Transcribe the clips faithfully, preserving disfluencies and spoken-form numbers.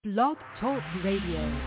Blog Talk Radio.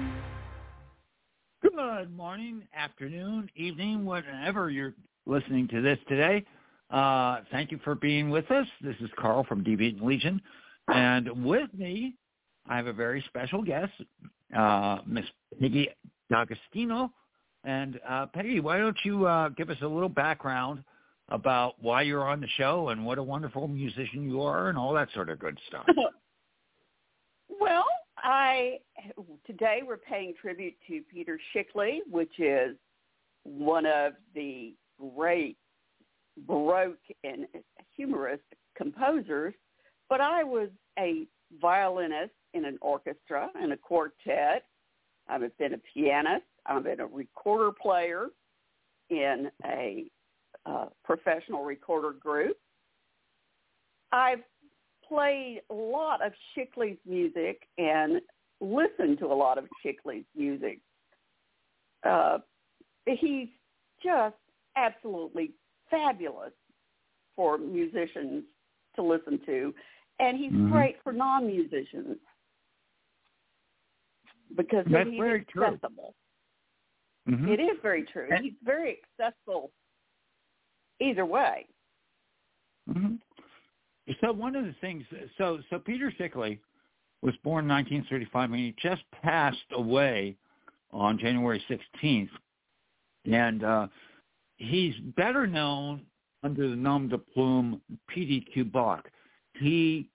Good morning, afternoon, evening, whenever you're listening to this today. Uh, thank you for being with us. This is Carl from Deviant Legion. And with me, I have a very special guest, uh, Miss Peggy D'Agostino. And uh, Peggy, why don't you uh, give us a little background about why you're on the show and what a wonderful musician you are and all that sort of good stuff. Well, I today we're paying tribute to Peter Schickele, which is one of the great Baroque and humorous composers. But I was a violinist in an orchestra and a quartet. I've been a pianist. I've been a recorder player in a uh, professional recorder group. I've played a lot of Schickele's music and listened to a lot of Schickele's music. Uh, he's just absolutely fabulous for musicians to listen to, and he's mm-hmm. great for non-musicians because That's he's very accessible. True. Mm-hmm. It is very true. And- he's very accessible either way. Mm-hmm. So one of the things, so so Peter Schickele was born in nineteen thirty-five, and he just passed away on January sixteenth. And uh, he's better known under the nom de plume P D Q Bach. He,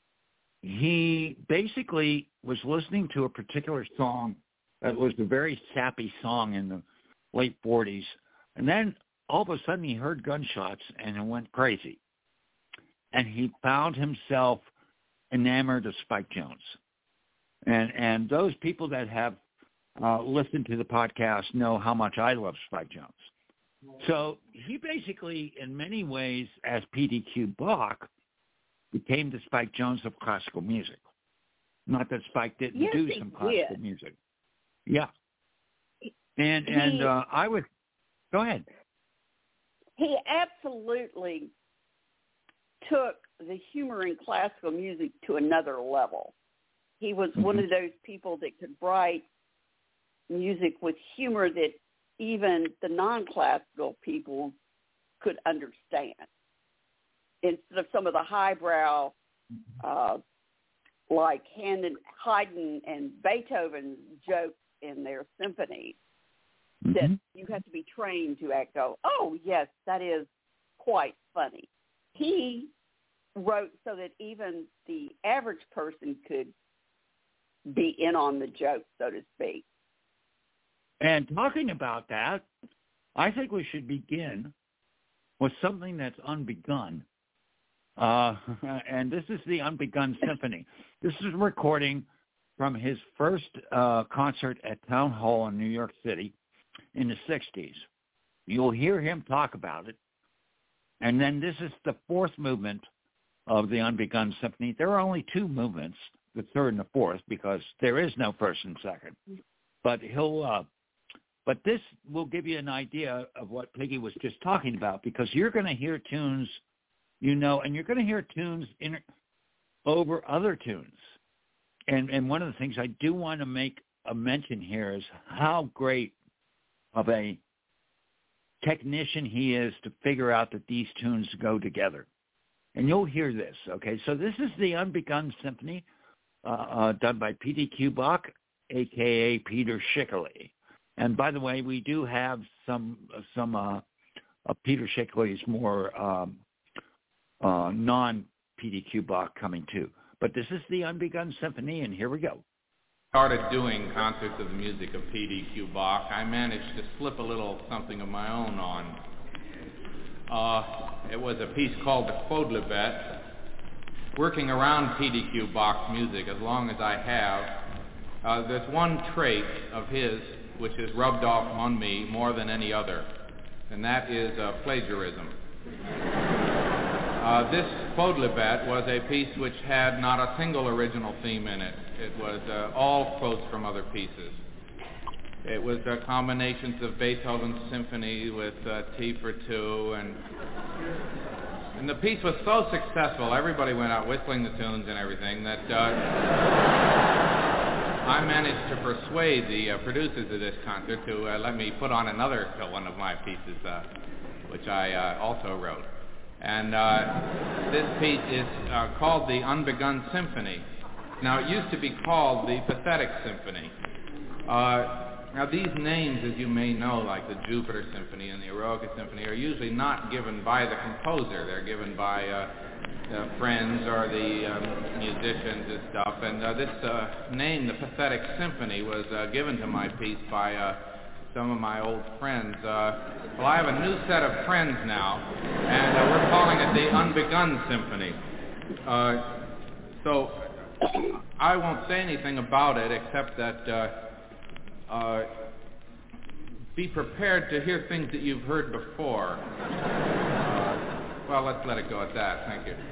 he basically was listening to a particular song that was a very sappy song in the late forties. And then all of a sudden he heard gunshots and it went crazy. And he found himself enamored of Spike Jones. And and those people that have uh, listened to the podcast know how much I love Spike Jones. So he basically, in many ways, as P D Q Bach, became the Spike Jones of classical music. Not that Spike didn't yes, do some classical did. music. Yeah. And, he, and uh, I would, go ahead. He absolutely took the humor in classical music to another level. He was mm-hmm. one of those people that could write music with humor that even the non-classical people could understand, instead of some of the highbrow, uh, like Haydn and Beethoven jokes in their symphonies, mm-hmm. that you have to be trained to act, go, oh, yes, that is quite funny. He wrote so that even the average person could be in on the joke, so to speak. And talking about that, I think we should begin with something that's unbegun. Uh, and this is the Unbegun Symphony. This is a recording from his first uh, concert at Town Hall in New York City in the sixties. You'll hear him talk about it. And then this is the fourth movement of the Unbegun Symphony. There are only two movements, the third and the fourth, because there is no first and second. But he'll, uh, but this will give you an idea of what Peggy was just talking about, because you're going to hear tunes, you know, and you're going to hear tunes in, over other tunes. And and one of the things I do want to make a mention here is how great of a technician he is to figure out that these tunes go together. And you'll hear this, okay? So this is the Unbegun Symphony uh, uh, done by P D Q Bach, a k a. Peter Schickele. And by the way, we do have some some uh, uh, Peter Schickele's more um, uh, non-P D Q Bach coming too. But this is the Unbegun Symphony, and here we go. Started doing concerts of the music of P D Q Bach. I managed to slip a little something of my own on. Uh, it was a piece called the Quodlibet. Working around P D Q Bach's music as long as I have, uh, there's one trait of his which has rubbed off on me more than any other, and that is uh, plagiarism. Uh, this Quodlibet was a piece which had not a single original theme in it. It was uh, all quotes from other pieces. It was uh, combinations of Beethoven's symphony with uh, T for two, and and the piece was so successful, everybody went out whistling the tunes and everything, that uh, I managed to persuade the uh, producers of this concert to uh, let me put on another uh, one of my pieces, uh, which I uh, also wrote. And uh, this piece is uh, called the Unbegun Symphony. Now, it used to be called the Pathetic Symphony. Uh, now, these names, as you may know, like the Jupiter Symphony and the Eroica Symphony, are usually not given by the composer. They're given by uh, uh, friends or the um, musicians and stuff. And uh, this uh, name, the Pathetic Symphony, was uh, given to my piece by uh, some of my old friends. Uh, well, I have a new set of friends now, and uh, we're calling it the Unbegun Symphony. Uh, so I won't say anything about it except that uh, uh, be prepared to hear things that you've heard before. Uh, well, let's let it go at that. Thank you.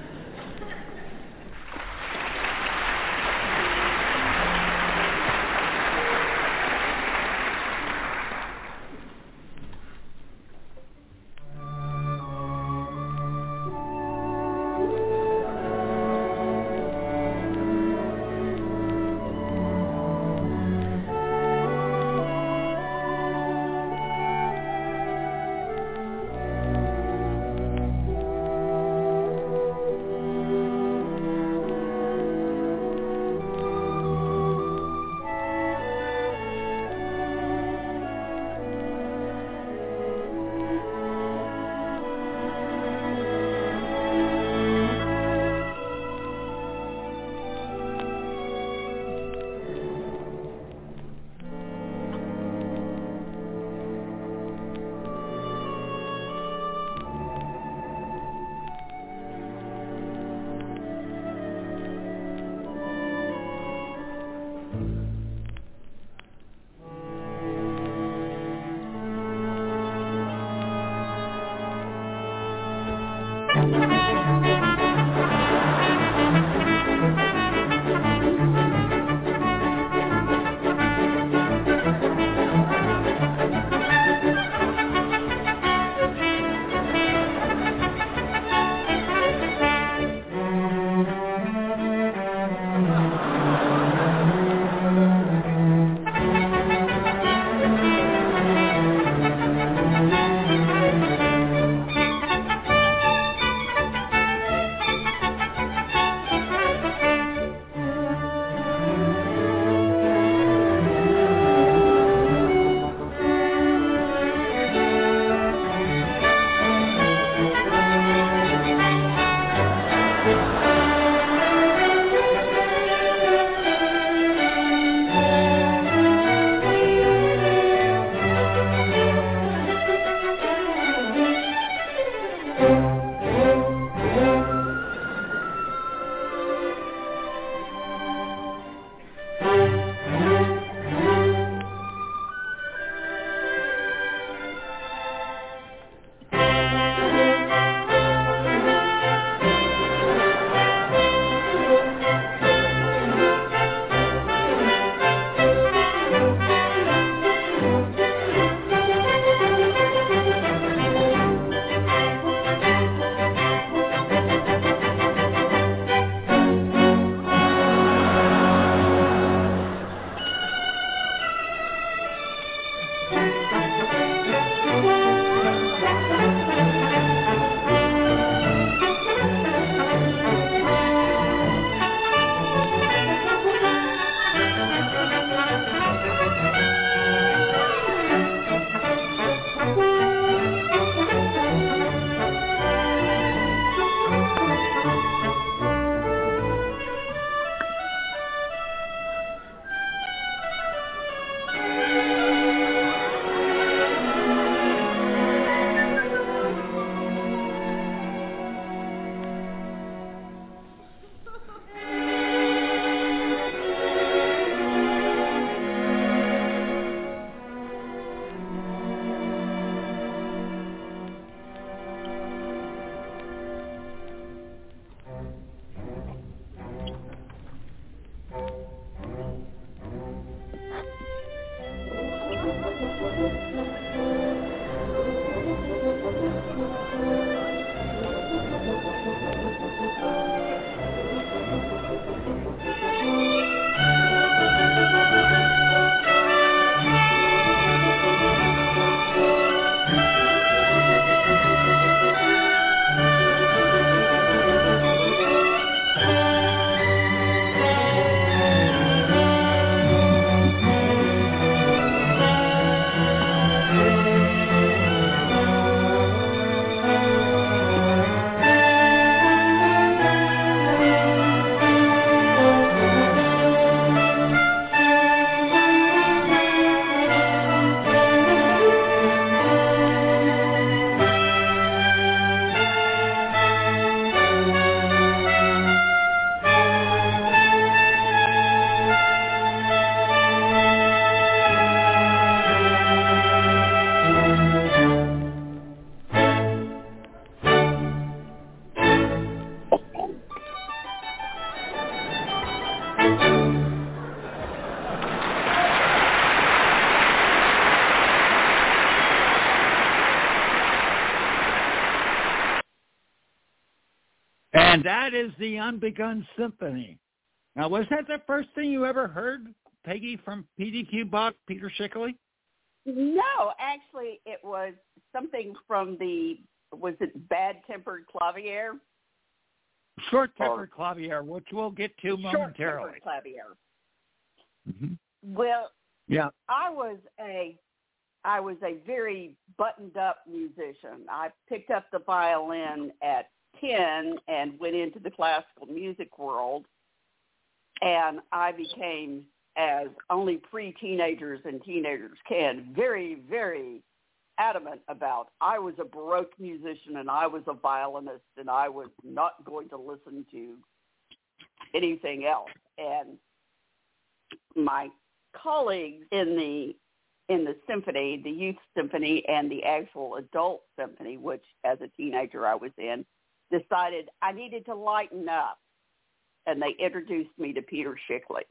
And that is the Unbegun Symphony. Now, was that the first thing you ever heard, Peggy, from P D Q Bach, Peter Schickele? No, actually, it was something from the, was it Bad Tempered Clavier? Short-tempered clavier, which we'll get to momentarily. Short-tempered clavier. Mm-hmm. Well, yeah, I was a, I was a very buttoned-up musician. I picked up the violin at ten and went into the classical music world, and I became, as only pre-teenagers and teenagers can, very, very adamant about I was a Baroque musician and I was a violinist and I was not going to listen to anything else. And my colleagues in the in the symphony, the youth symphony and the actual adult symphony, which as a teenager I was in, decided I needed to lighten up, and they introduced me to Peter Schickele.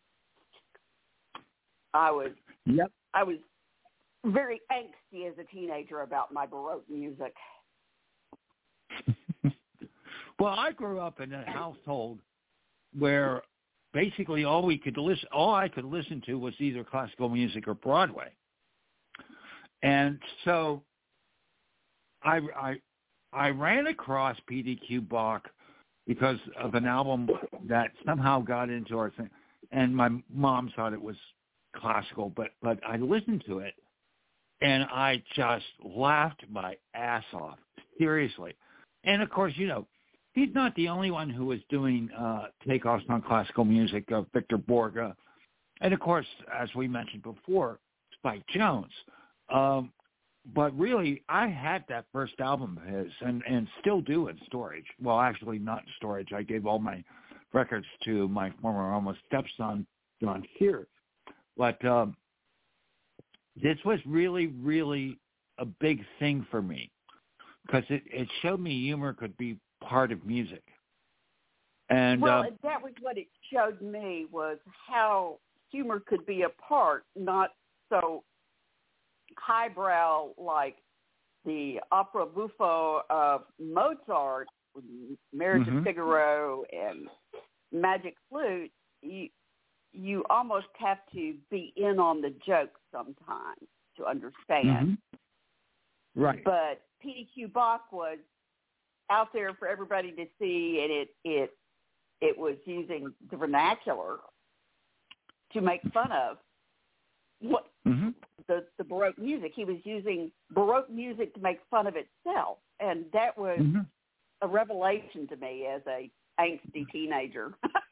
I was yep. I was very angsty as a teenager about my Baroque music. Well, I grew up in a household where basically all we could listen, all I could listen to was either classical music or Broadway, and so I I I ran across P D Q Bach because of an album that somehow got into our thing, and my mom thought it was classical, but but I listened to it. And I just laughed my ass off, seriously. And, of course, you know, he's not the only one who was doing uh, takeoffs on classical music, uh, Victor Borge. And, of course, as we mentioned before, Spike Jones. Um, but really, I had that first album of his and, and still do in storage. Well, actually, not in storage. I gave all my records to my former almost stepson, John Sears. But um, this was really, really a big thing for me because it, it showed me humor could be part of music. And well, uh, that was what it showed me, was how humor could be a part, not so highbrow like the opera buffo of Mozart, Marriage mm-hmm. of Figaro and Magic Flute. You, you almost have to be in on the joke sometimes to understand. Mm-hmm. Right. But P D Q Bach was out there for everybody to see, and it it it was using the vernacular to make fun of what mm-hmm. the the Baroque music. He was using Baroque music to make fun of itself, and that was mm-hmm. a revelation to me as a angsty teenager.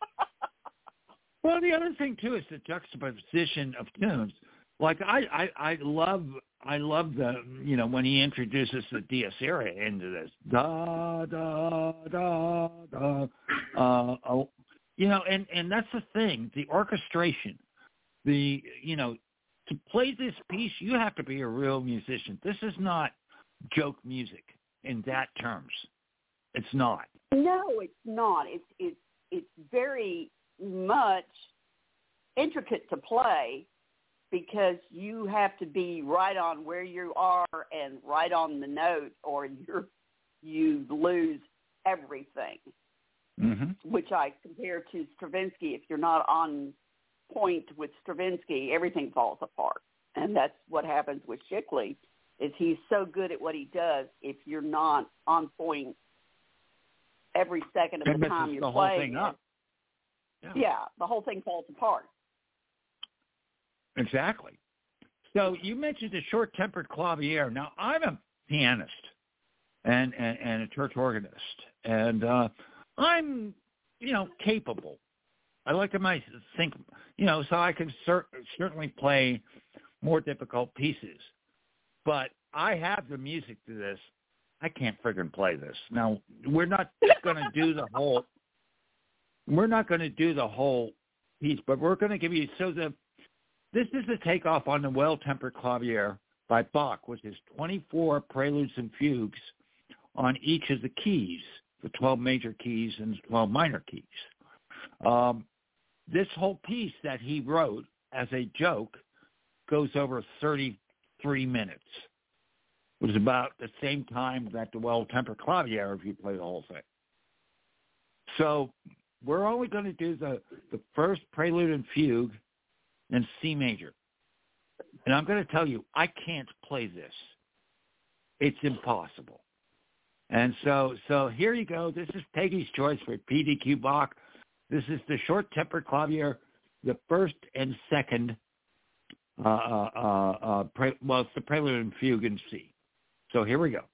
Well, the other thing too is the juxtaposition of tunes. Like I, I, I love, I love the, you know, when he introduces the Dies Irae into this, da da da da, uh, uh, you know, and and that's the thing, the orchestration, the, you know, to play this piece, you have to be a real musician. This is not joke music in that terms. It's not. No, it's not. It's it's it's very much intricate to play because you have to be right on where you are and right on the note, or you're you lose everything. Mm-hmm. Which I compare to Stravinsky. If you're not on point with Stravinsky, everything falls apart, and that's what happens with Schickele. Is he's so good at what he does. If you're not on point every second of it the time messes you're the whole playing, thing up. Yeah. yeah, the whole thing falls apart. Exactly. So you mentioned the short-tempered clavier. Now, I'm a pianist and, and, and a church organist, and uh, I'm, you know, capable. I like to my think, you know, so I can cer- certainly play more difficult pieces. But I have the music to this. I can't friggin' play this. Now, we're not going to do the whole We're not going to do the whole piece, but we're going to give you, so the, this is the takeoff on the Well-Tempered Clavier by Bach, which is twenty-four preludes and fugues on each of the keys, the twelve major keys and twelve minor keys. Um, this whole piece that he wrote as a joke goes over thirty-three minutes. It was about the same time that the Well-Tempered Clavier, if you play the whole thing. So we're only going to do the, the first prelude and fugue in C major. And I'm going to tell you, I can't play this. It's impossible. And so so here you go. This is Peggy's choice for P D Q Bach. This is the short tempered clavier, the first and second, uh, uh, uh, uh, pre- well, it's the prelude and fugue in C. So here we go.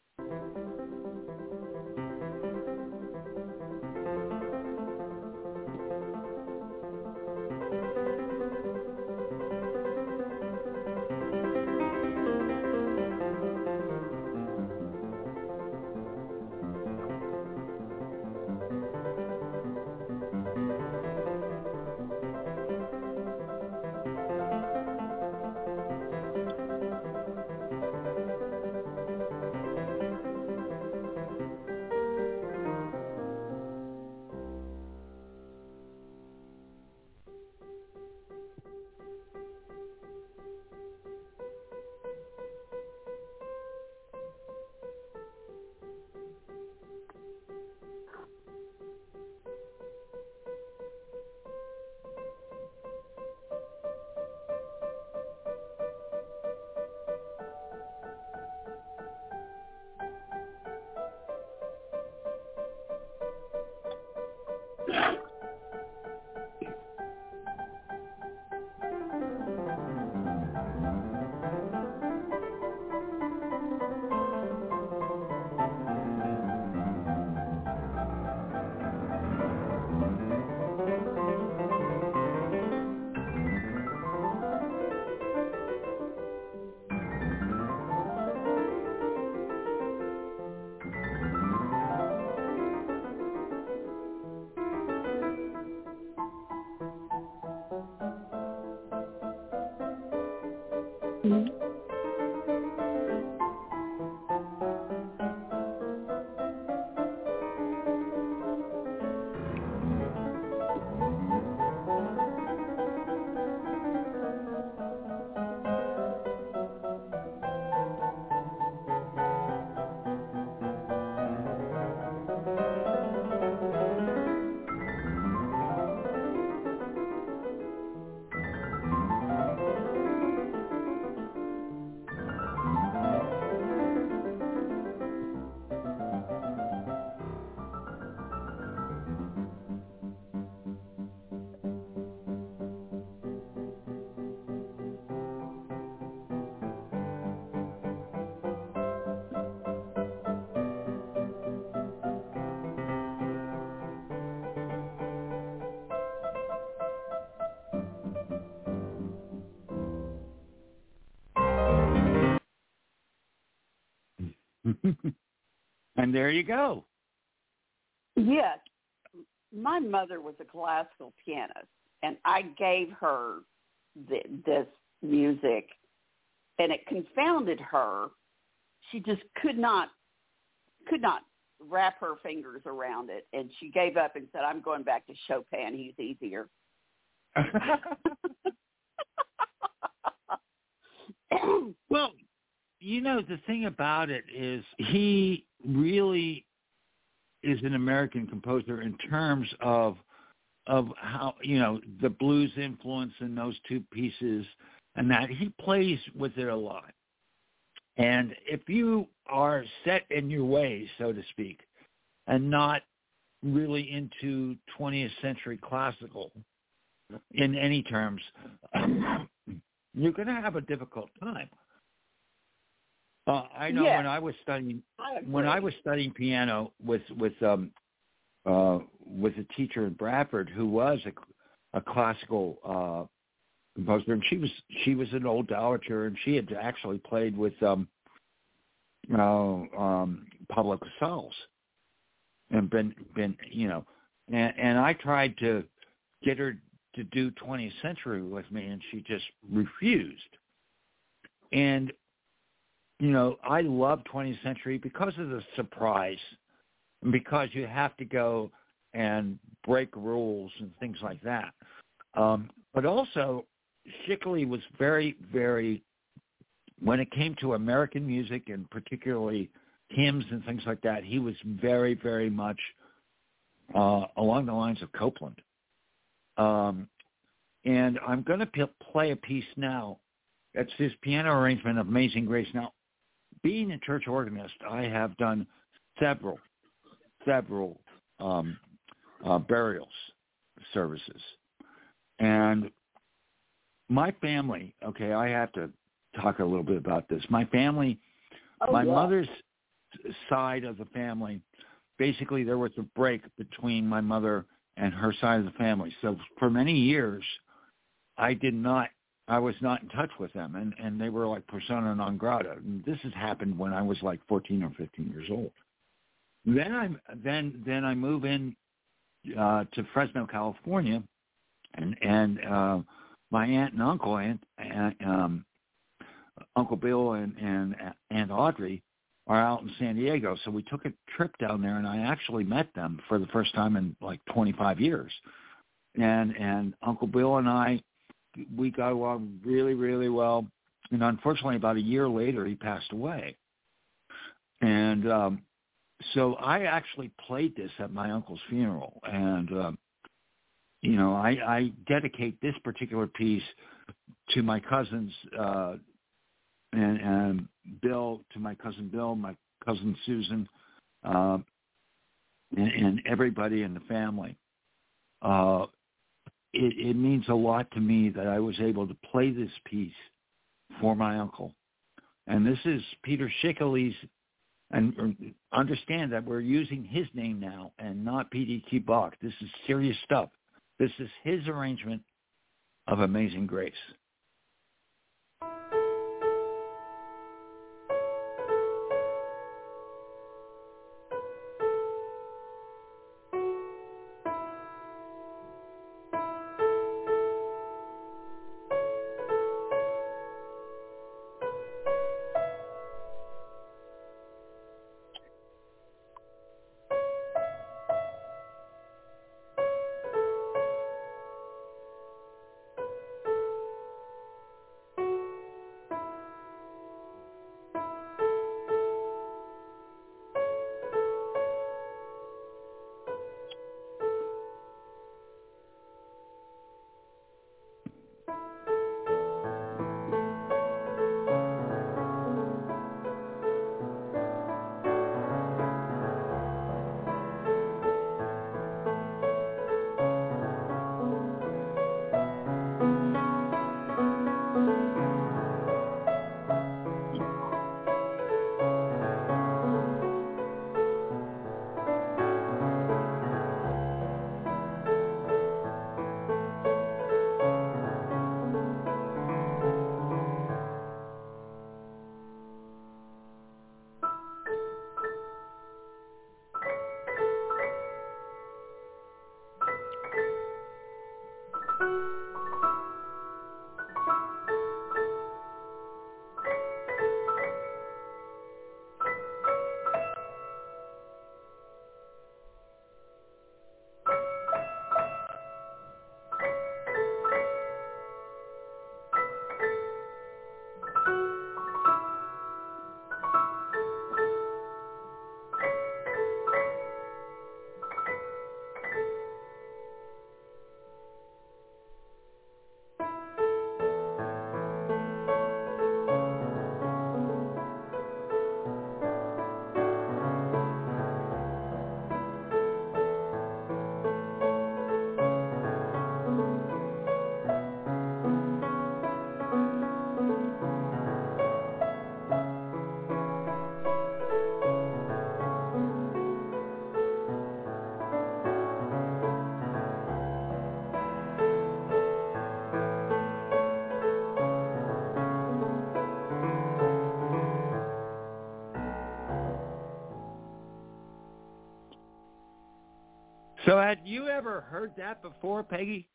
And there you go. Yes. My mother was a classical pianist, and I gave her the, this music, and it confounded her. She just could not, could not wrap her fingers around it, and she gave up and said, I'm going back to Chopin. He's easier. Well, you know, the thing about it is he really is an American composer in terms of of how, you know, the blues influence in those two pieces, and that he plays with it a lot. And if you are set in your ways, so to speak, and not really into twentieth century classical in any terms, you're going to have a difficult time. Uh, I know yes. when I was studying I when I was studying piano with with um uh with a teacher in Bradford who was a, a classical uh, composer, and she was she was an old dowager, and she had actually played with um uh, um Pablo Casals and been been you know and, and I tried to get her to do twentieth century with me, and she just refused. And you know, I love twentieth century because of the surprise, and because you have to go and break rules and things like that. Um, but also, Schickele was very, very, when it came to American music and particularly hymns and things like that, he was very, very much uh, along the lines of Copeland. Um, and I'm going to p- play a piece now. It's his piano arrangement of Amazing Grace. Now, being a church organist, I have done several, several um, uh, burials services. And my family, okay, I have to talk a little bit about this. My family, Oh, my yeah. mother's side of the family, basically there was a break between my mother and her side of the family. So for many years, I did not, I was not in touch with them, and, and they were like persona non grata. And this has happened when I was like fourteen or fifteen years old. Then I then then I move in uh, to Fresno, California, and and uh, my aunt and uncle, aunt, aunt um, Uncle Bill and, and Aunt Audrey are out in San Diego. So we took a trip down there, and I actually met them for the first time in like twenty-five years. And and Uncle Bill and I, we got along really, really well. And unfortunately, about a year later, he passed away. And um, so I actually played this at my uncle's funeral. And, uh, you know, I, I dedicate this particular piece to my cousins, uh, and, and Bill, to my cousin Bill, my cousin Susan, uh, and, and everybody in the family. Uh, it, it means a lot to me that I was able to play this piece for my uncle. And this is Peter Schickele's, and understand that we're using his name now and not P D Q Bach. This is serious stuff. This is his arrangement of Amazing Grace. So had you ever heard that before, Peggy?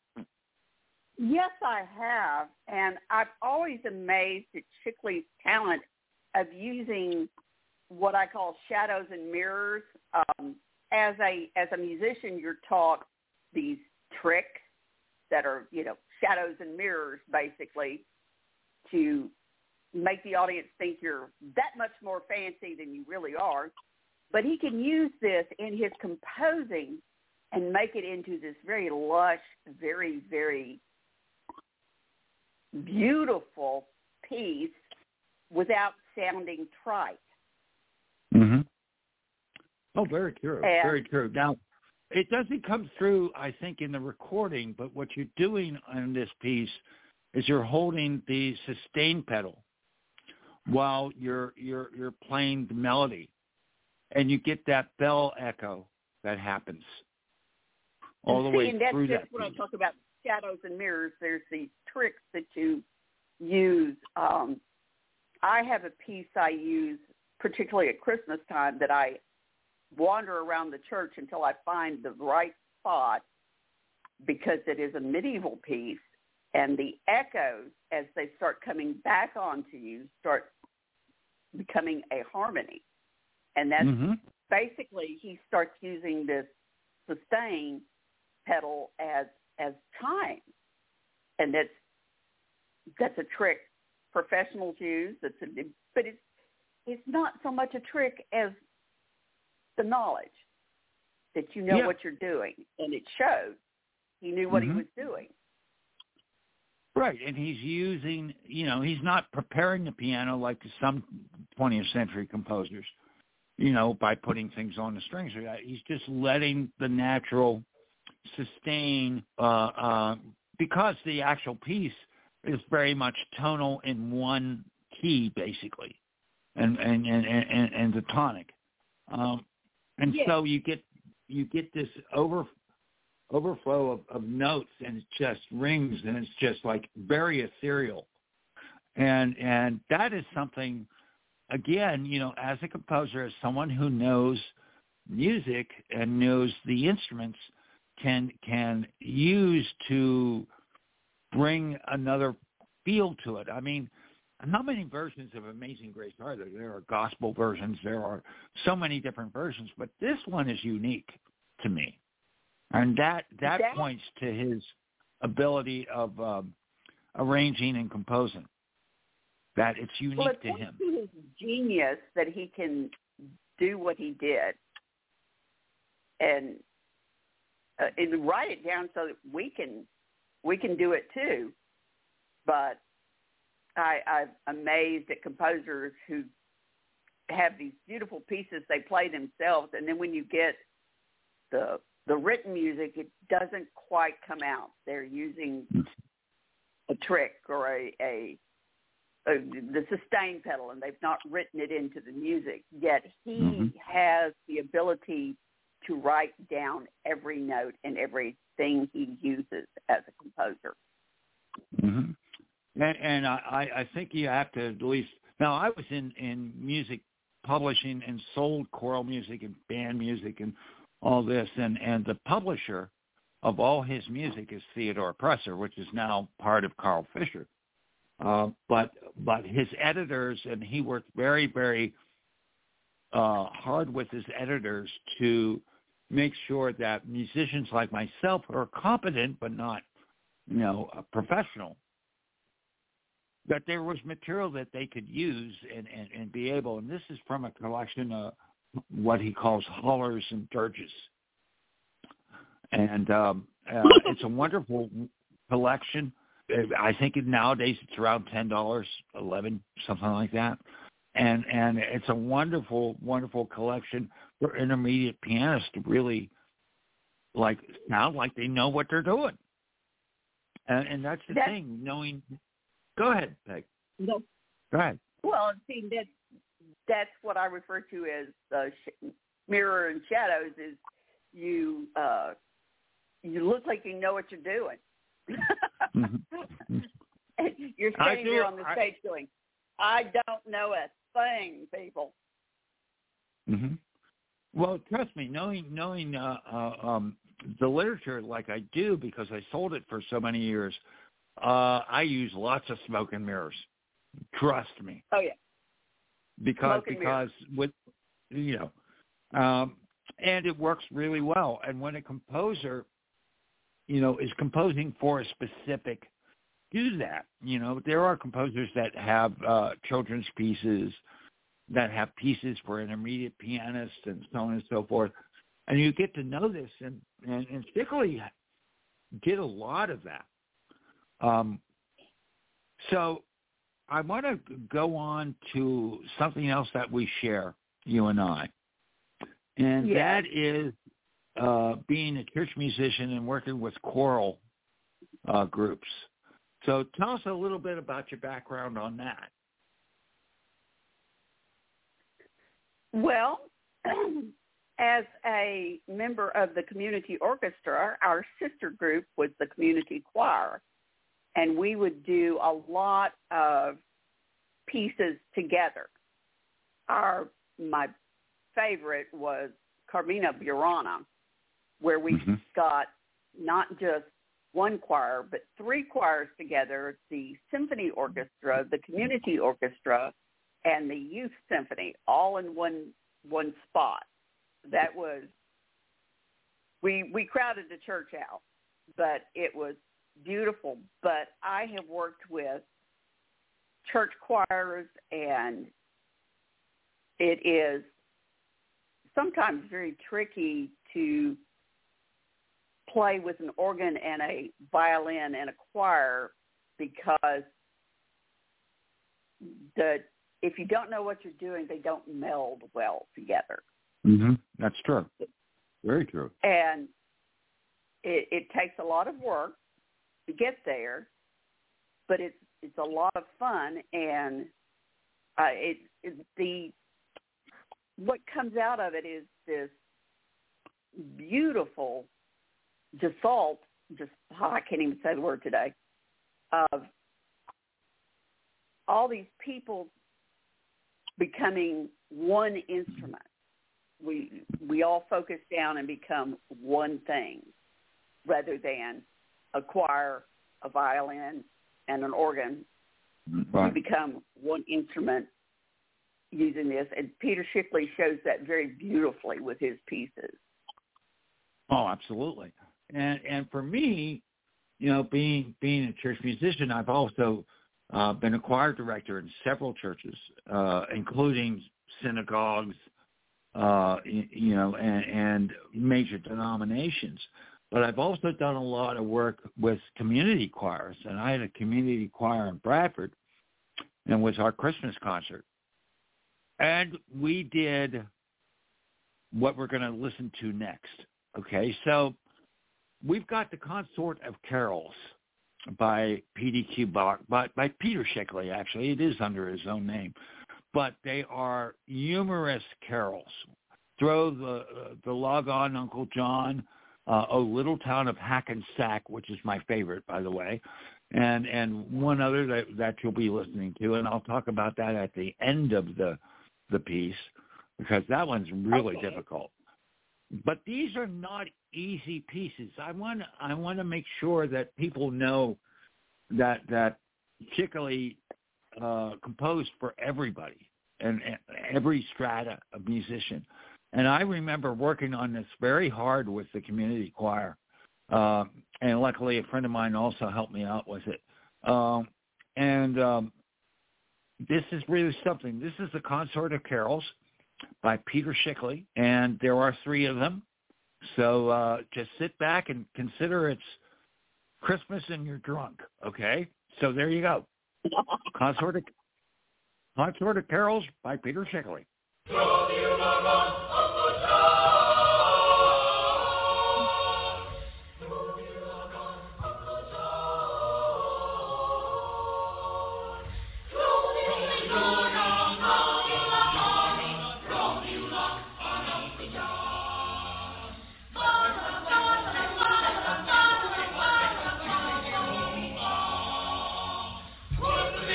Yes, I have, and I'm always amazed at Schickele's talent of using what I call shadows and mirrors. Um, as a as a musician, you're taught these tricks that are, you know, shadows and mirrors, basically, to make the audience think you're that much more fancy than you really are. But he can use this in his composing and make it into this very lush, very, very beautiful piece without sounding trite. Mm-hmm. Oh, very true. And, very true. Now, it doesn't come through, I think, in the recording, but what you're doing on this piece is you're holding the sustain pedal while you're you're you're playing the melody, and you get that bell echo that happens all the see, way and that's through just that when piece. I talk about shadows and mirrors. There's these tricks that you use. Um, I have a piece I use, particularly at Christmas time, that I wander around the church until I find the right spot, because it is a medieval piece, and the echoes, as they start coming back onto you, start becoming a harmony. And that's Mm-hmm. basically, he starts using this sustain pedal as as time. And that's that's a trick professionals use. That's a, but it's it's not so much a trick as the knowledge that you know Yeah. what you're doing, and it showed. He knew what Mm-hmm. he was doing. Right, and he's using, you know, he's not preparing the piano like some twentieth century composers, you know, by putting things on the strings. He's just letting the natural sustain, uh, uh, because the actual piece is very much tonal in one key, basically, and and and and, and the tonic, um, and Yeah. so you get you get this over. overflow of, of notes, and it just rings, and it's just like very ethereal. And and that is something, again, you know, as a composer, as someone who knows music and knows the instruments, can can use to bring another feel to it. I mean, how many versions of Amazing Grace are there? There are gospel versions. There are so many different versions, but this one is unique to me. And that, that That- points to his ability of um, arranging and composing, that it's unique Well, it to points him. to his genius that he can do what he did and, uh, and write it down so that we can we can do it too. But I, I'm amazed at composers who have these beautiful pieces they play themselves, and then when you get the the written music, it doesn't quite come out. They're using a trick or a, a, a the sustain pedal, and they've not written it into the music. Yet he Mm-hmm. has the ability to write down every note and everything he uses as a composer. Mm-hmm. And, and I, I think you have to at least. Now, I was in, in music publishing and sold choral music and band music and all this, and, and the publisher of all his music is Theodore Presser, which is now part of Carl Fischer. Uh, but but his editors, and he worked very, very uh, hard with his editors to make sure that musicians like myself who are competent but not, you know, professional, that there was material that they could use and, and, and be able, and this is from a collection of what he calls hollers and dirges. And um, uh, it's a wonderful collection. I think nowadays it's around ten dollars, eleven, something like that. And and it's a wonderful, wonderful collection for intermediate pianists to really like sound like they know what they're doing. And, and that's the That- thing, knowing. Go ahead, Peg. No. Go ahead. Well, see, that that's what I refer to as uh, sh- mirror and shadows. Is you uh, you look like you know what you're doing. Mm-hmm. You're I standing do- there on the I- stage going, "I don't know a thing, people." Mm-hmm. Well, trust me, knowing knowing uh, uh, um, the literature like I do, because I sold it for so many years, uh, I use lots of smoke and mirrors. Trust me. Oh yeah. Because Smoke and because with you know, um, and it works really well. And when a composer, you know, is composing for a specific, do that. You know, there are composers that have uh, children's pieces, that have pieces for intermediate pianists, and so on and so forth. And you get to know this, and, and, and Shickley did a lot of that. Um, so I want to go on to something else that we share, you and I, and yes. that is uh, being a church musician and working with choral uh, groups. So tell us a little bit about your background on that. Well, as a member of the community orchestra, our sister group was the community choir, and we would do a lot of pieces together. Our my favorite was Carmina Burana, where we mm-hmm. got not just one choir, but three choirs together, the symphony orchestra, the community orchestra, and the youth symphony, all in one one spot. That was, we we crowded the church out, but it was beautiful. But I have worked with church choirs, and it is sometimes very tricky to play with an organ and a violin and a choir, because the if you don't know what you're doing, they don't meld well together. Mm-hmm. That's true. Very true. And it, it takes a lot of work to get there, but it's it's a lot of fun, and uh, it, it the what comes out of it is this beautiful gestalt, just oh, I can't even say the word today, of all these people becoming one instrument. We we all focus down and become one thing, rather than a choir, a violin, and an organ. Right. We become one instrument using this, and Peter Shickley shows that very beautifully with his pieces. Oh, absolutely. And and for me, you know, being being a church musician, I've also uh, been a choir director in several churches, uh, including synagogues, uh, you know, and, and major denominations. But I've also done a lot of work with community choirs, and I had a community choir in Bradford, and it was our Christmas concert. And we did what we're going to listen to next, okay? So we've got the Consort of Carols by P D Q Bach, by, by Peter Shickley, actually. It is under his own name. But they are humorous carols. Throw the, uh, the log on, Uncle John, uh, Oh, Little Town of Hackensack, which is my favorite, by the way, and and one other that, that you'll be listening to, and I'll talk about that at the end of the the piece, because that one's really okay. difficult. But these are not easy pieces. I want I want to make sure that people know that that Shickley uh, composed for everybody and, and every strata of musician. And I remember working on this very hard with the community choir, uh, and luckily a friend of mine also helped me out with it. Um, and um, this is really something. This is the Consort of Carols by Peter Shickley, and there are three of them. So uh, just sit back and consider it's Christmas and you're drunk, okay? So there you go. Consort of, Consort of Carols by Peter Shickley.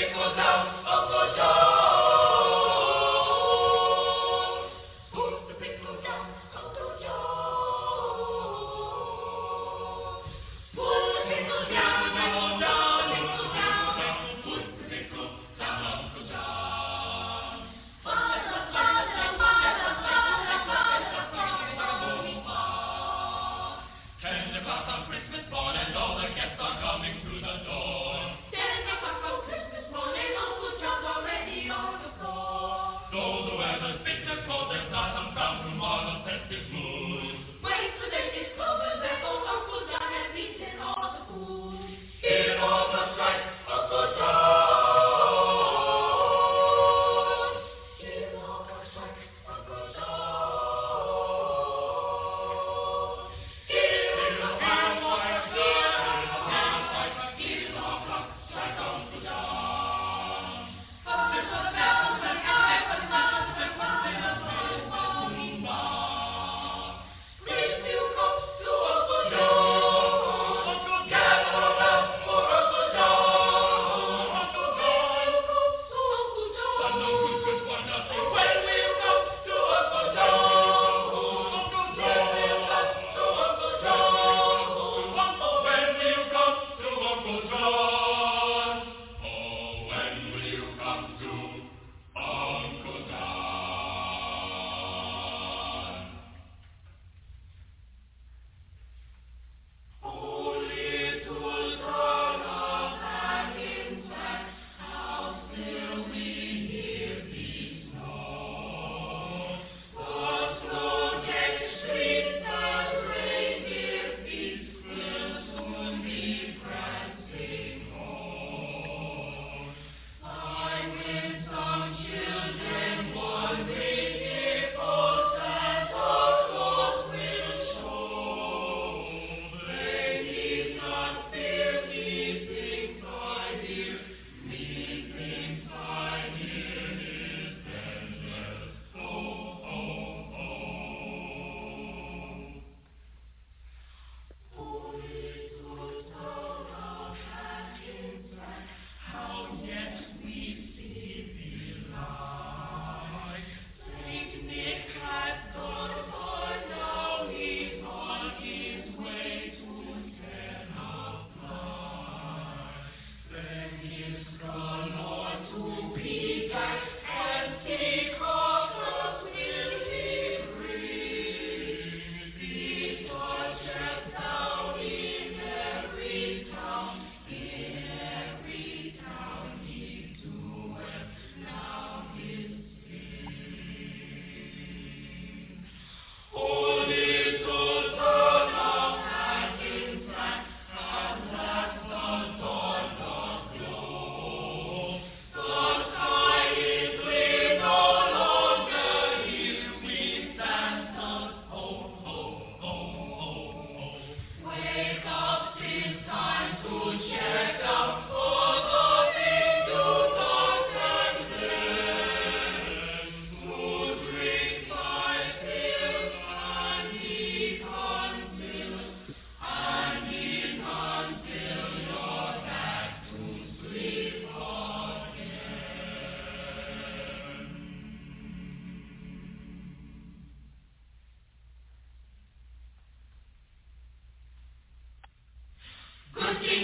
Who's the big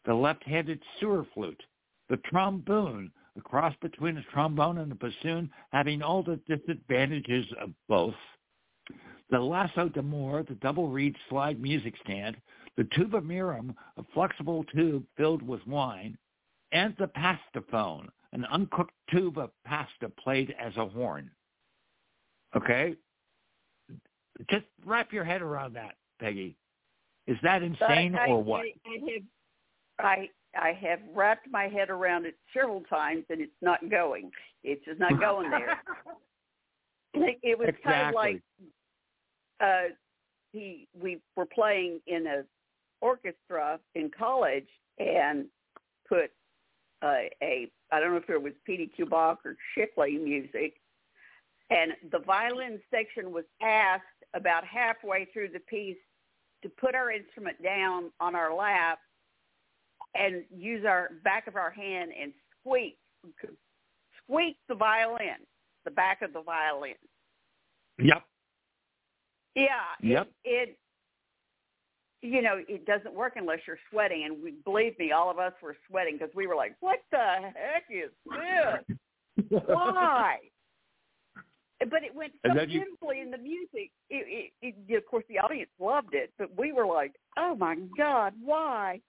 the left-handed sewer flute, the trombone, the cross between a trombone and a bassoon, having all the disadvantages of both, the lasso d'amore, the double reed slide music stand, the tuba mirum, a flexible tube filled with wine, and the pastaphone, an uncooked tube of pasta played as a horn. Okay? Just wrap your head around that, Peggy. Is that insane I, or what? I, I, have, I, I have wrapped my head around it several times, and it's not going. It's just not going there. It was exactly. kind of like uh, he we were playing in a orchestra in college and put uh, a I don't know if it was Petey Kubak or Shickley music, and the violin section was asked about halfway through the piece to put our instrument down on our lap and use our back of our hand and squeak, squeak the violin, the back of the violin. Yep. Yeah. Yep. It, it you know, it doesn't work unless you're sweating. And we, believe me, all of us were sweating because we were like, what the heck is this? Why? But it went so beautifully you... in the music. It, it, it, of course, the audience loved it, but we were like, oh, my God, why?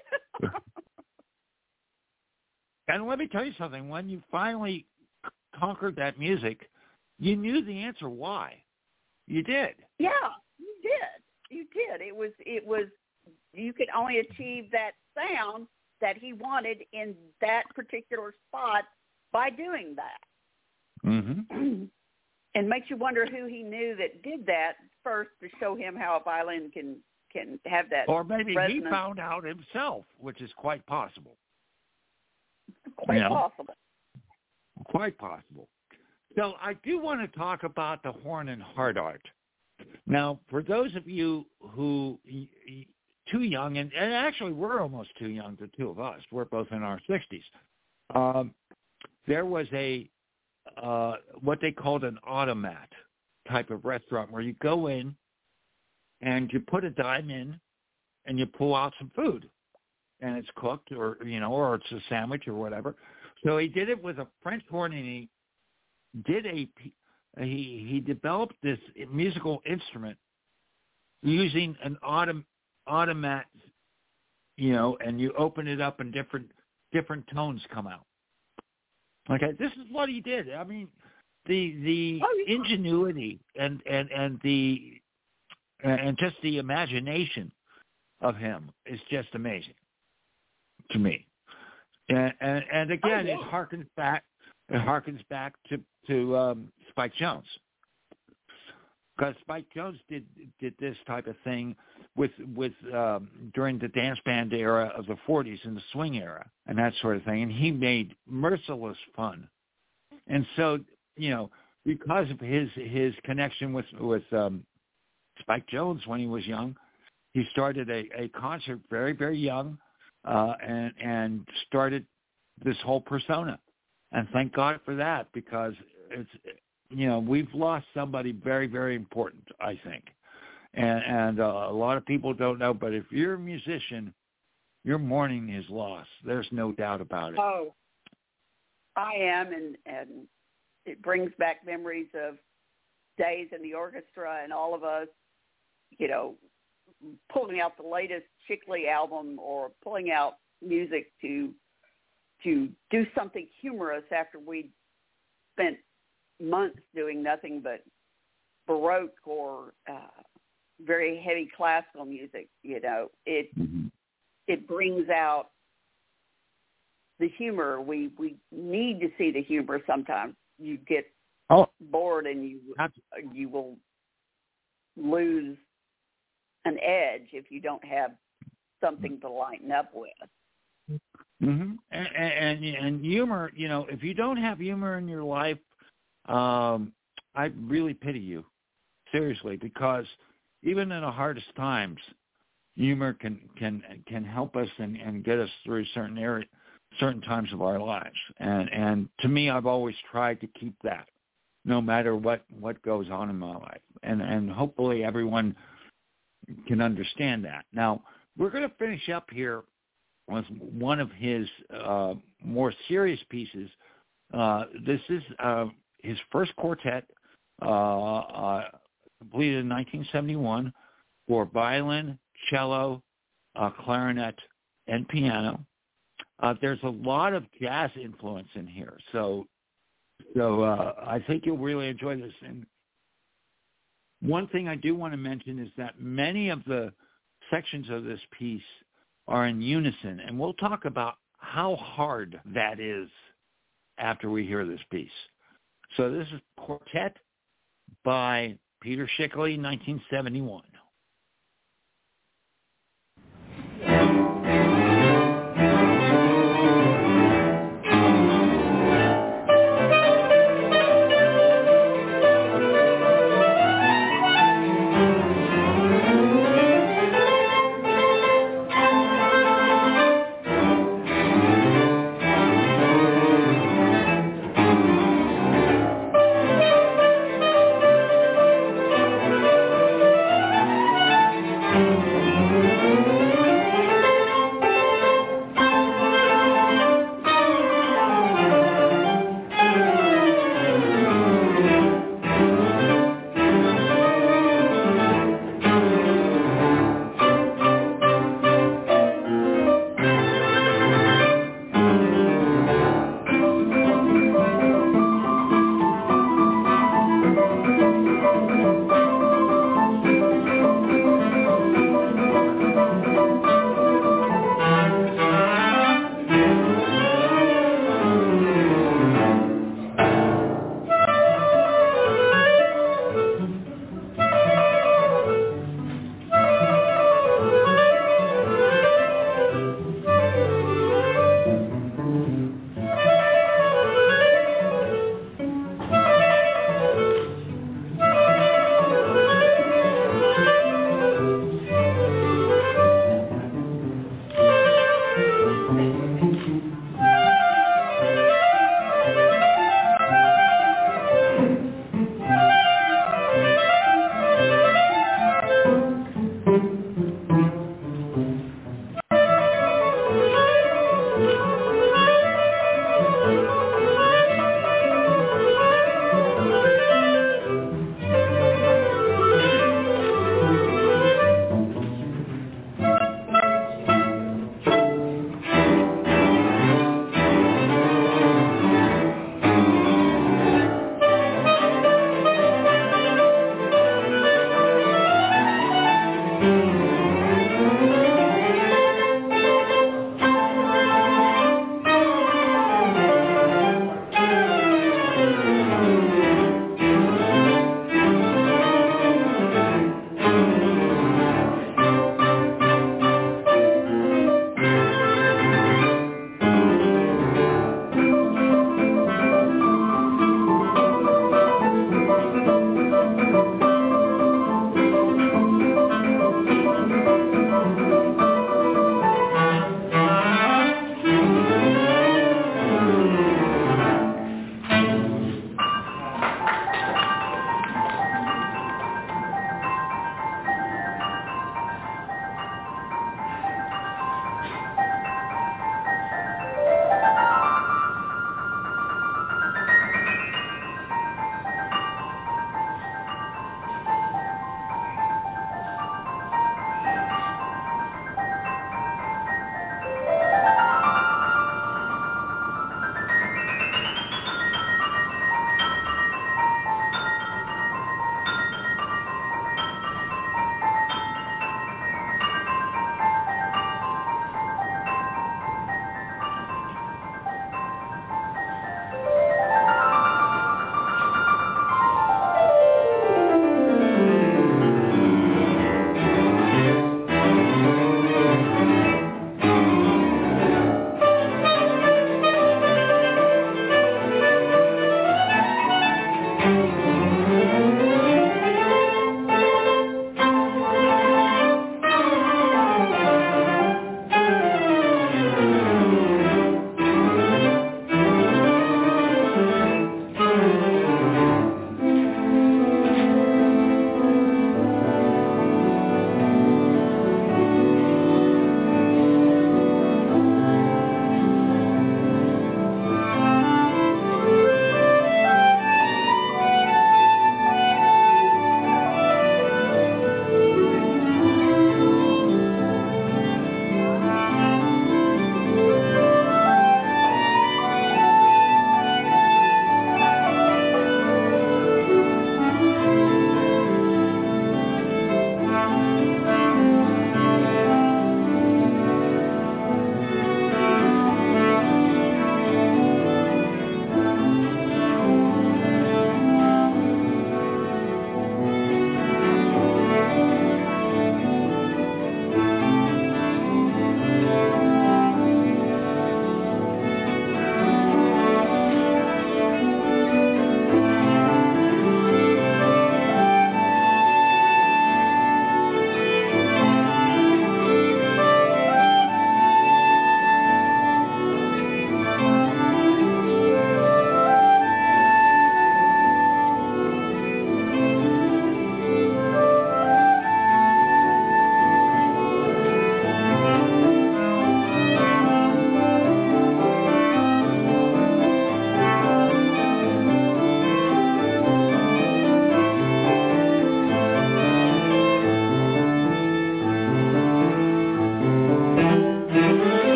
And let me tell you something. When you finally conquered that music, you knew the answer why. You did. Yeah, you did. You did. It was, it was, you could only achieve that sound that he wanted in that particular spot by doing that. Mm-hmm. And makes you wonder who he knew that did that first to show him how a violin can, can have that Or maybe resonance. he found out himself, which is quite possible. Quite yeah. possible. Quite possible. So I do want to talk about the horn and heart art. Now, for those of you who too young, and, and actually we're almost too young, the two of us. We're both in our sixties. Um, there was a uh, what they called an automat type of restaurant where you go in and you put a dime in and you pull out some food, and it's cooked, or you know, or it's a sandwich or whatever. So he did it with a French horn, and he did a he he developed this musical instrument using an autom, automat, you know, and you open it up and different different tones come out. Okay, this is what he did. I mean, the the oh, yeah. ingenuity and, and, and the and just the imagination of him is just amazing to me. And and, and again, oh, yeah. it harkens back it harkens back to to um, Spike Jones, because Spike Jones did did this type of thing with with um, during the dance band era of the forties and the swing era and that sort of thing, and he made merciless fun. And so, you know, because of his his connection with with um, Spike Jones when he was young, he started a, a concert very very young, uh, and and started this whole persona. And thank God for that, because it's, you know, we've lost somebody very, very important, I think. And, and uh, a lot of people don't know, but if you're a musician, you're mourning his loss. There's no doubt about it. Oh, I am, and, and it brings back memories of days in the orchestra and all of us, you know, pulling out the latest Shickley album or pulling out music to to do something humorous after we'd spent months doing nothing but Baroque or uh, very heavy classical music. You know, it mm-hmm. it brings out the humor. We we need to see the humor sometimes. You get oh. bored and you you will lose an edge if you don't have something to lighten up with. Mm-hmm. And, and and humor, you know, if you don't have humor in your life, um, I really pity you, seriously, because even in the hardest times, humor can can can help us and, and get us through certain area, certain times of our lives. And and to me, I've always tried to keep that, no matter what, what goes on in my life. And and hopefully everyone can understand that. Now, we're going to finish up here was one of his uh, more serious pieces. Uh, this is uh, his first quartet, uh, uh, completed in nineteen seventy-one, for violin, cello, uh, clarinet, and piano. Uh, there's a lot of jazz influence in here, so so uh, I think you'll really enjoy this. And one thing I do want to mention is that many of the sections of this piece are in unison, and we'll talk about how hard that is after we hear this piece. So this is Quartet by Peter Schickele, nineteen seventy-one. Thank you.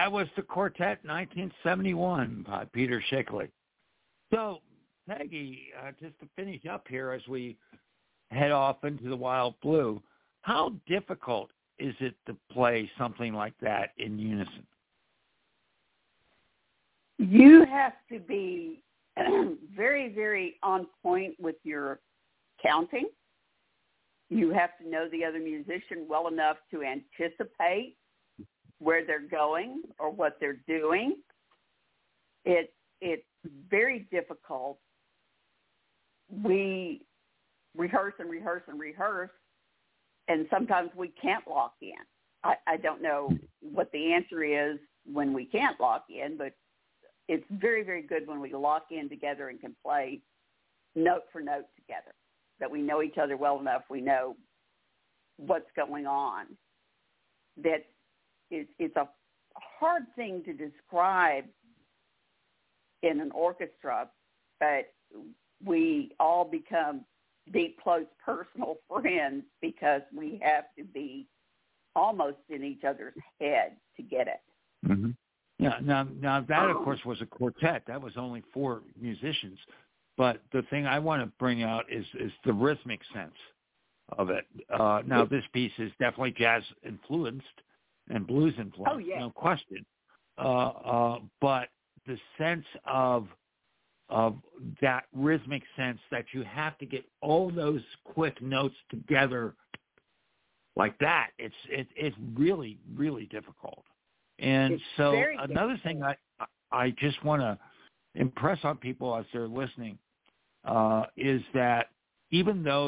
that was the Quartet nineteen seventy-one by Peter Schickele. So, Peggy, uh, just to finish up here as we head off into the Wild Blue, how difficult is it to play something like that in unison? You have to be very, very on point with your counting. You have to know the other musician well enough to anticipate where they're going or what they're doing. It, it's very difficult. We rehearse and rehearse and rehearse, and sometimes we can't lock in. I, I don't know what the answer is when we can't lock in, but it's very, very good when we lock in together and can play note for note together, that we know each other well enough, we know what's going on. That it's, it's a hard thing to describe in an orchestra, but we all become deep, close, personal friends because we have to be almost in each other's head to get it. Mm-hmm. Yeah. Now, now that of course was a quartet. That was only four musicians. But the thing I want to bring out is is the rhythmic sense of it. Uh, now, this piece is definitely jazz influenced and blues influenced, oh, yeah. no question. Uh, uh, but the sense of of that rhythmic sense that you have to get all those quick notes together like that, it's it, it's really, really difficult. And it's so difficult. another thing I I just want to impress on people as they're listening uh, is that even though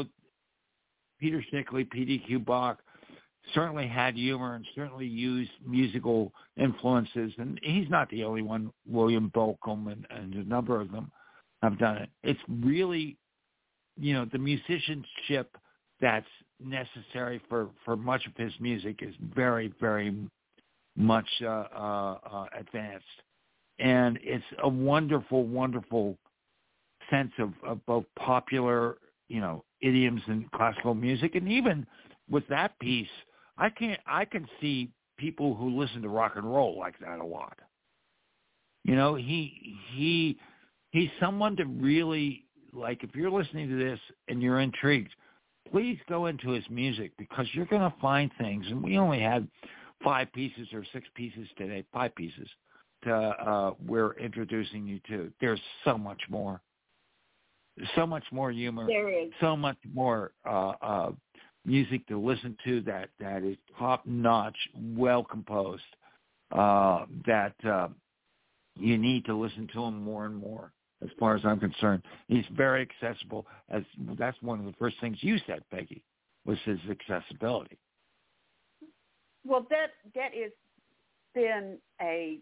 Peter Schickele, P D Q Bach, certainly had humor and certainly used musical influences, and he's not the only one. William Bolcom and, and a number of them have done it. It's really, you know, the musicianship that's necessary for, for much of his music is very, very much uh, uh, uh, advanced. And it's a wonderful, wonderful sense of, of both popular, you know, idioms and classical music. And even with that piece, I can't, I can see people who listen to rock and roll like that a lot. You know, he, he, he's someone to really, like, if you're listening to this and you're intrigued, please go into his music because you're going to find things. And we only had five pieces or six pieces today, five pieces to, uh, we're introducing you to. There's so much more, so much more humor, there is. so much more, uh, uh, music to listen to that, that is top-notch, well-composed, uh, that uh, you need to listen to him more and more, as far as I'm concerned. He's very accessible. As that's one of the first things you said, Peggy, was his accessibility. Well, that that has been a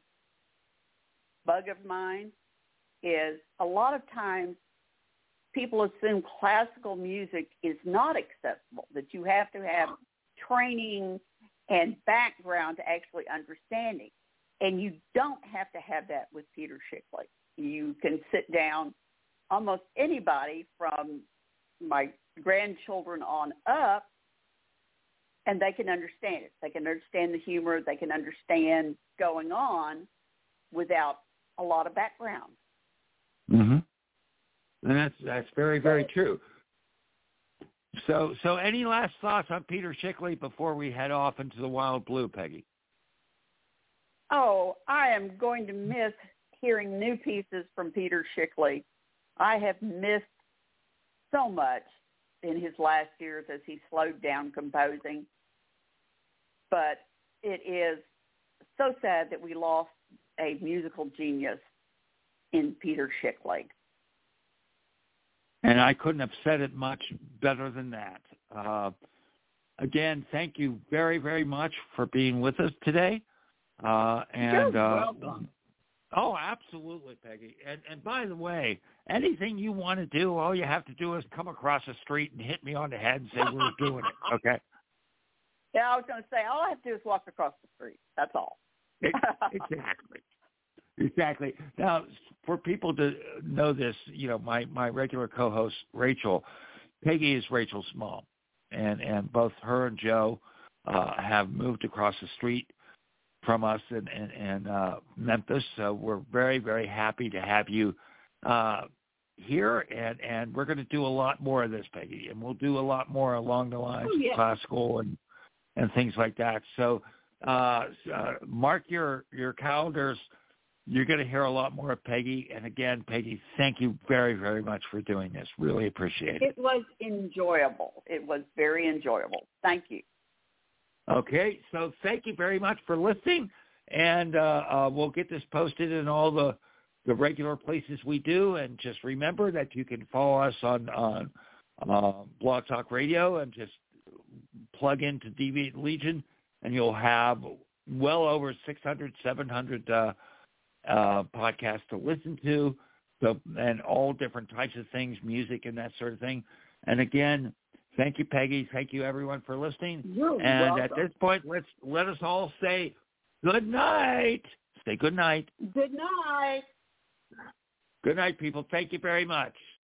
bug of mine, is a lot of times people assume classical music is not accessible, that you have to have training and background to actually understand it. And you don't have to have that with Peter Schickele. You can sit down, almost anybody from my grandchildren on up, and they can understand it. They can understand the humor. They can understand going on without a lot of background. Mm-hmm. And that's that's very, very true. So so any last thoughts on Peter Schickele before we head off into the Wild Blue, Peggy? Oh, I am going to miss hearing new pieces from Peter Schickele. I have missed so much in his last years as he slowed down composing. But it is so sad that we lost a musical genius in Peter Schickele. And I couldn't have said it much better than that. Uh, again, thank you very, very much for being with us today. Uh, and You're uh, welcome. Oh, absolutely, Peggy. And, and by the way, anything you want to do, all you have to do is come across the street and hit me on the head and say we're doing it, okay? Yeah, I was going to say, all I have to do is walk across the street. That's all. Exactly. Exactly. Now, for people to know this, you know, my, my regular co-host, Rachel, Peggy is Rachel's mom, and, and both her and Joe uh, have moved across the street from us in, in, in uh, Memphis. So we're very, very happy to have you uh, here, and, and we're going to do a lot more of this, Peggy, and we'll do a lot more along the lines Oh, yeah. of classical and, and things like that. So uh, uh, mark your, your calendars. You're going to hear a lot more of Peggy. And again, Peggy, thank you very, very much for doing this. Really appreciate it. It was enjoyable. It was very enjoyable. Thank you. Okay, so thank you very much for listening, and uh, uh, we'll get this posted in all the, the regular places we do. And just remember that you can follow us on, on uh, Blog Talk Radio and just plug into Deviant Legion, and you'll have well over six hundred, seven hundred uh, uh, podcasts to listen to, so, and all different types of things, music and that sort of thing. And again, thank you, Peggy. Thank you, everyone, for listening. You're and welcome. at this point, let's let us all say good night. Say good night. Good night. Good night, people. Thank you very much.